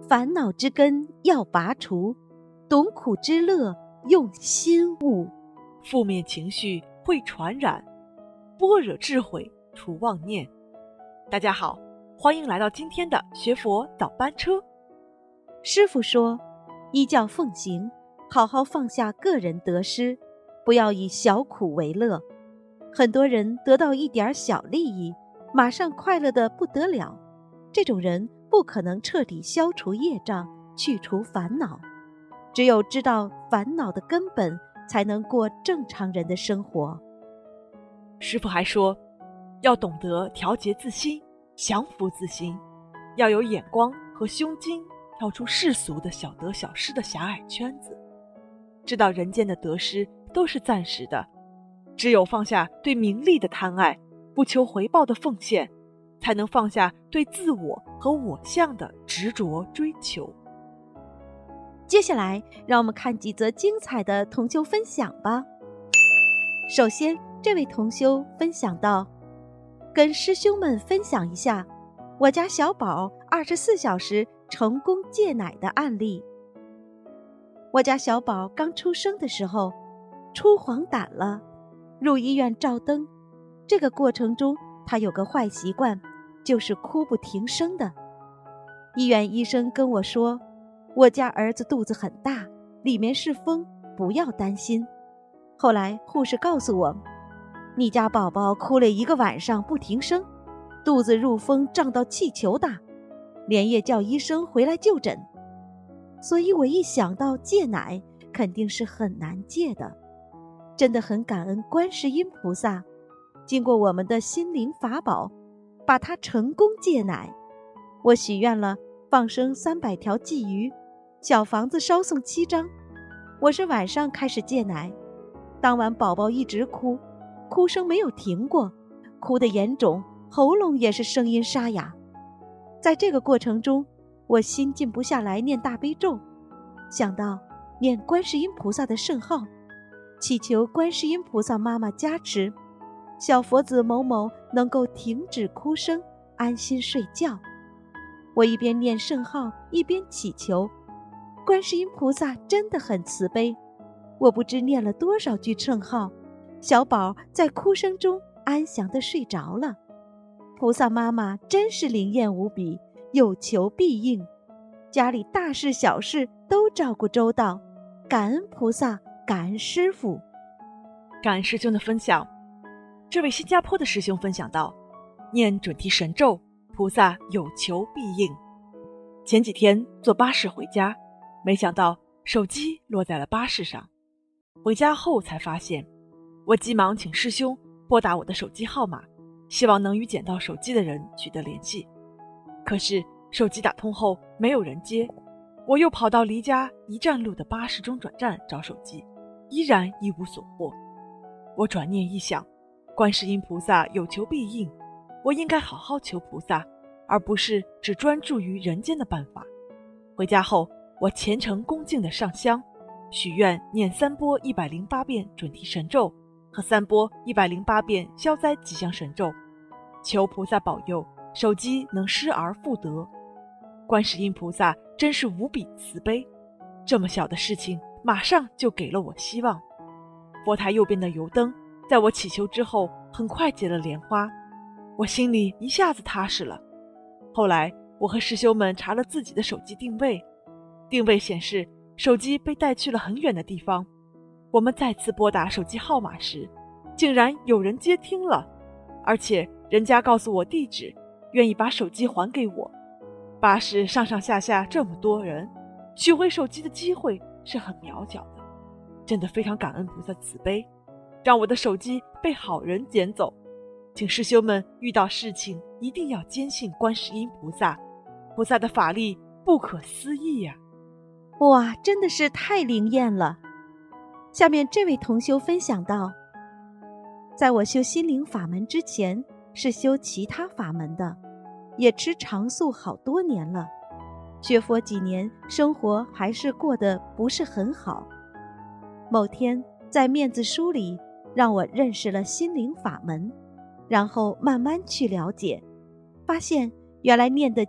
烦恼之根要拔除，懂苦之乐用心悟。 负面情绪会传染，般若智慧除妄念。大家好，欢迎来到今天的学佛早班车。 师父说，依教奉行，好好放下个人得失，不要以小苦为乐。很多人得到一点小利益，马上快乐得不得了，这种人不可能彻底消除业障，去除烦恼。只有知道烦恼的根本，才能过正常人的生活。 师父还说，要懂得调节自心，降服自心，要有眼光和胸襟，跳出世俗的小得小失的狭隘圈子，知道人间的得失都是暂时的，只有放下对名利的贪爱，不求回报的奉献，才能放下对自我和我相的执着追求。 接下来让我们看几则精彩的同修分享吧。首先，这位同修分享到，跟师兄们分享一下我家小宝24小时成功戒奶的案例。我家小宝刚出生的时候出黄疸了，入医院照灯。这个过程中他有个坏习惯，就是哭不停声的。医院医生跟我说，我家儿子肚子很大，里面是风，不要担心。后来护士告诉我，你家宝宝哭了1个晚上不停声，肚子入风胀到气球大，连夜叫医生回来就诊。所以我一想到戒奶肯定是很难戒的，真的很感恩观世音菩萨，经过我们的心灵法宝，把他成功戒奶。我许愿了放生300条鲫鱼，小房子烧送7张。我是晚上开始戒奶，当晚宝宝一直哭，哭声没有停过，哭得严重，喉咙也是声音沙哑。在这个过程中，我心静不下来念大悲咒，想到念观世音菩萨的圣号，祈求观世音菩萨妈妈加持，小佛子某某能够停止哭声，安心睡觉。我一边念圣号，一边祈求，观世音菩萨真的很慈悲。我不知念了多少句圣号，小宝在哭声中安详地睡着了。菩萨妈妈真是灵验无比，有求必应，家里大事小事都照顾周到，感恩菩萨，感恩师父。 感恩师兄的分享。这位新加坡的师兄分享到，念准提神咒，菩萨有求必应。前几天坐巴士回家，没想到手机落在了巴士上。回家后才发现，我急忙请师兄拨打我的手机号码，希望能与捡到手机的人取得联系。可是手机打通后没有人接，我又跑到离家1站路的巴士中转站找手机，依然一无所获。我转念一想，观世音菩萨有求必应，我应该好好求菩萨，而不是只专注于人间的办法。回家后，我虔诚恭敬地上香，许愿念3波108遍准提神咒和3波108遍消灾吉祥神咒，求菩萨保佑手机能失而复得。观世音菩萨真是无比慈悲，这么小的事情马上就给了我希望。佛台右边的油灯在我祈求之后很快结了莲花，我心里一下子踏实了。后来我和师兄们查了自己的手机定位，定位显示手机被带去了很远的地方。我们再次拨打手机号码时，竟然有人接听了，而且人家告诉我地址，愿意把手机还给我。巴士上上下下这么多人，取回手机的机会是很渺小的。真的非常感恩菩萨慈悲，让我的手机被好人捡走。请师兄们遇到事情一定要坚信观世音菩萨，菩萨的法力不可思议呀！ 哇，真的是太灵验了。下面这位同修分享到，在我修心灵法门之前，是修其他法门的，也吃长素好多年了。学佛几年，生活还是过得不是很好。某天在面子书里让我认识了心灵法门，然后慢慢去了解，发现原来念的经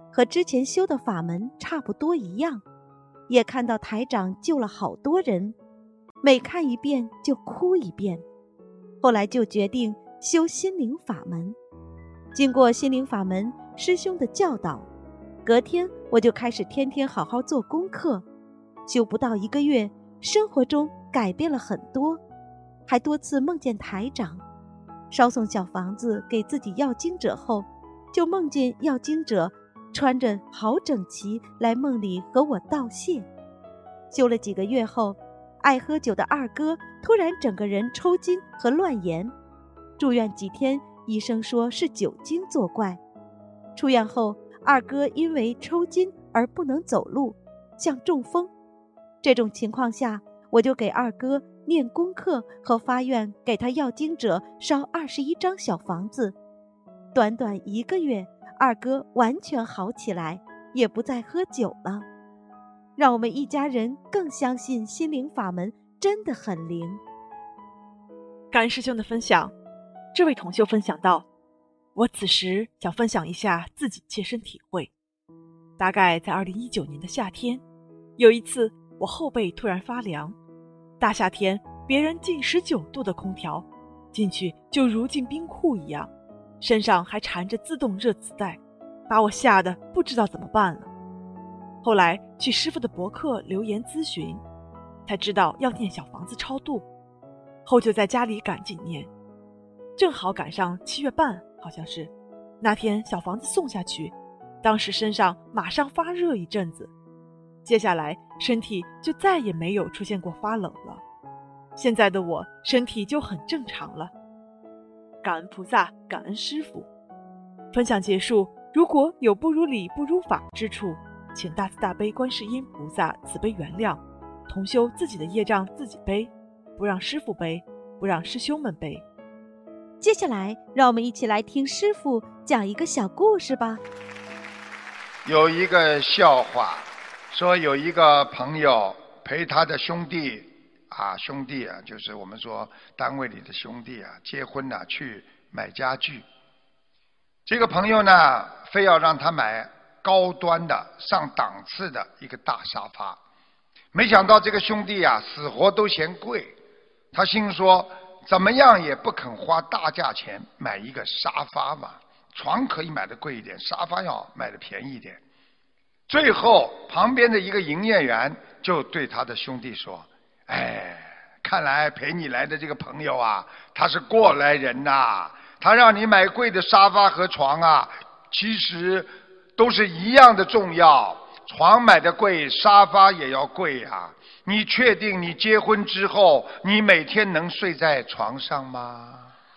和之前修的法门差不多一样，也看到台长救了好多人，每看一遍就哭一遍。后来就决定修心灵法门。经过心灵法门师兄的教导，隔天我就开始天天好好做功课，修不到1个月，生活中改变了很多，还多次梦见台长。烧送小房子给自己要经者后，就梦见要经者穿着好整齐来梦里和我道谢。修了几个月后，爱喝酒的二哥突然整个人抽筋和乱言，住院几天，医生说是酒精作怪。出院后，二哥因为抽筋而不能走路，像中风。这种情况下，我就给二哥念功课和发愿给他要经者烧21张小房子。短短1个月，二哥完全好起来，也不再喝酒了。让我们一家人更相信心灵法门真的很灵。 感恩师兄的分享。这位同修分享到，我此时想分享一下自己切身体会。大概在2019年的夏天，有一次我后背突然发凉，大夏天别人进19度的空调，进去就如进冰库一样，身上还缠着自动热磁带，把我吓得不知道怎么办了。后来去师父的博客留言咨询，才知道要念小房子超度，后就在家里赶紧念。正好赶上7月半，好像是那天小房子送下去，当时身上马上发热一阵子，接下来身体就再也没有出现过发冷了。现在的我身体就很正常了。感恩菩萨，感恩师父。分享结束，如果有不如理不如法之处，请大慈大悲观世音菩萨慈悲原谅，同修自己的业障自己背，不让师父背，不让师兄们背。 接下来让我们一起来听师父讲一个小故事吧。 有一个笑话，说有一个朋友陪他的兄弟就是我们说单位里的兄弟结婚去买家具。这个朋友呢，非要让他买高端的上档次的一个大沙发，没想到这个兄弟死活都嫌贵，他心说怎么样也不肯花大价钱买一个沙发嘛，床可以买的贵一点，沙发要买的便宜一点。最后旁边的一个营业员就对他的兄弟说，看来陪你来的这个朋友他是过来人他让你买贵的沙发和床其实都是一样的重要，床买的贵，沙发也要贵你确定你结婚之后你每天能睡在床上吗？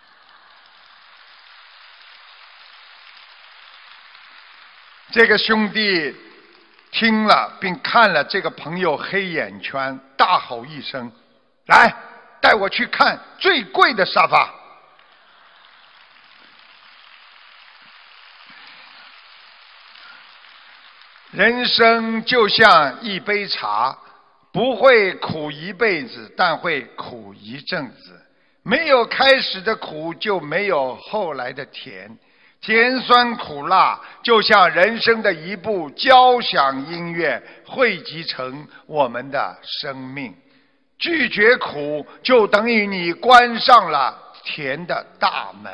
这个兄弟听了并看了这个朋友黑眼圈，大吼一声，来，带我去看最贵的沙发。人生就像一杯茶，不会苦一辈子，但会苦一阵子。没有开始的苦，就没有后来的甜。甜酸苦辣就像人生的一部交响音乐，汇集成我们的生命。拒绝苦，就等于你关上了甜的大门。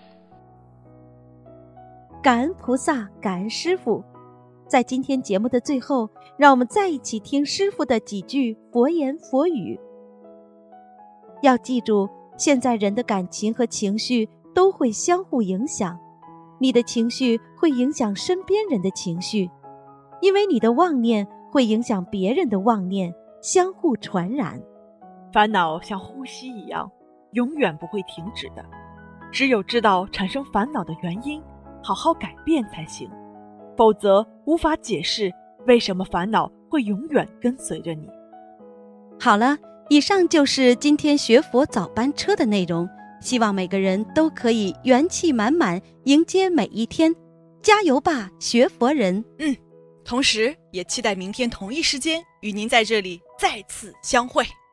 感恩菩萨，感恩师父。在今天节目的最后，让我们再一起听师父的几句佛言佛语。要记住，现在人的感情和情绪都会相互影响，你的情绪会影响身边人的情绪，因为你的妄念会影响别人的妄念，相互传染。 烦恼像呼吸一样，永远不会停止的。只有知道产生烦恼的原因，好好改变才行，否则无法解释为什么烦恼会永远跟随着你。 好了，以上就是今天学佛早班车的内容，希望每个人都可以元气满满迎接每一天，加油吧，学佛人！ 同时也期待明天同一时间与您在这里再次相会。